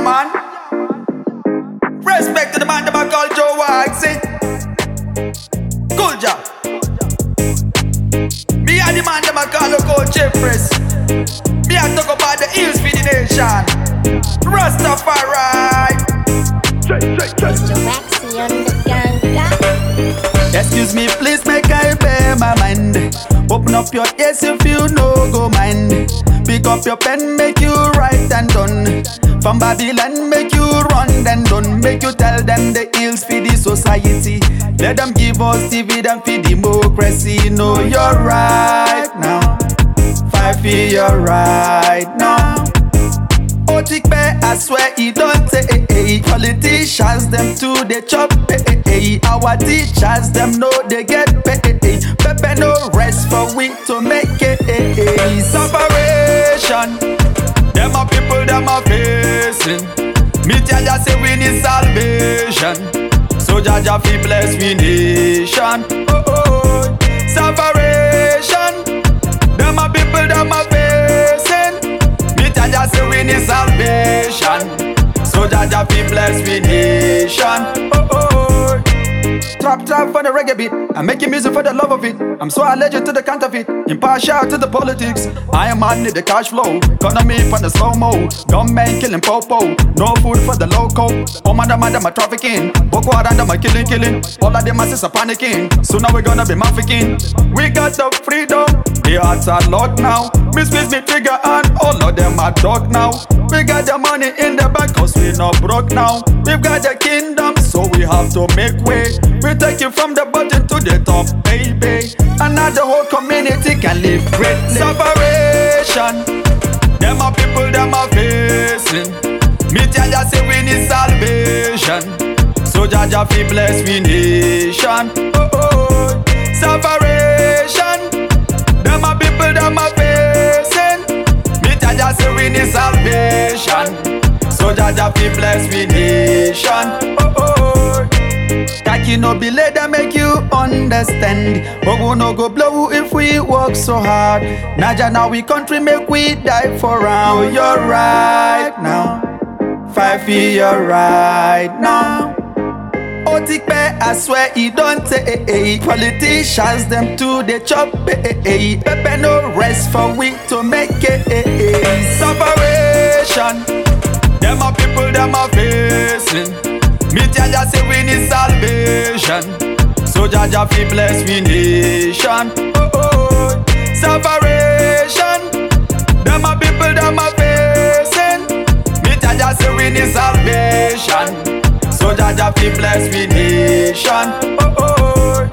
man. Respect to the man that I call Joe Waxy. Cool job. Me and the man that I call Coach Jeffries. Me I talk about the hills for the nation. Rastafari. Mr. Waxy on the ganga. Excuse me, please make I bear my mind. Open up your ears if you no go mind. Pick up your pen, make you write and done. From Babylon, make you run then done. Make you tell them the ills for the society. Let them give us TV, them for democracy. No, you're right now. Fight for your right now. Otik Bay, I swear he don't say politicians, them too, they chop Our teachers, them know they get paid. Pepe no rest for we to make it. Separation, them are people, them are facing. Me tell ya say we need salvation. So Jaja fi bless we nation. Oh oh, separation, them are people, them are facing. Me tell ya say we need salvation. So Jaja fi bless we nation. Oh oh. Trap for the reggae beat. I'm making music for the love of it. I'm so allergic to the counterfeit. Impartial to the politics. I am on the cash flow. Economy for the slow-mo. Gunmen killing popo. No food for the local. Oh man, them are trafficking. Boko Haram, them are killing. All of them masses are panicking. Soon now we gonna be mafficking. We got the freedom. The hearts are locked now. Miss me trigger and all of them are dog now. We got the money in the bank cause we not broke now. We've got the kingdom so we have to make way. We take you from the bottom to the top, baby. And now the whole community can live greatly. Separation, them are people, them are facing. Me tell ya say we need salvation. So Jaja fi bless we nation. Oh oh, separation, them are people, them are facing. Me tell ya say we need salvation. So Jaja fi bless we nation. Oh oh. Kaki no be let them make you understand. Ogo no go blow if we work so hard. Naja now we country make we die for round. Oh, you're right now. Fight for your right now. Otik Bay, I swear he don't say politicians, them too they chop Pepe no rest for we to make it. Separation, them are people, them are facing. Me tell ya say we need salvation. So Jaja fi bless we nation. Oh oh, separation, them are people, them are facing. Me tell ya say we need salvation. So Jaja fi bless we nation. Oh oh.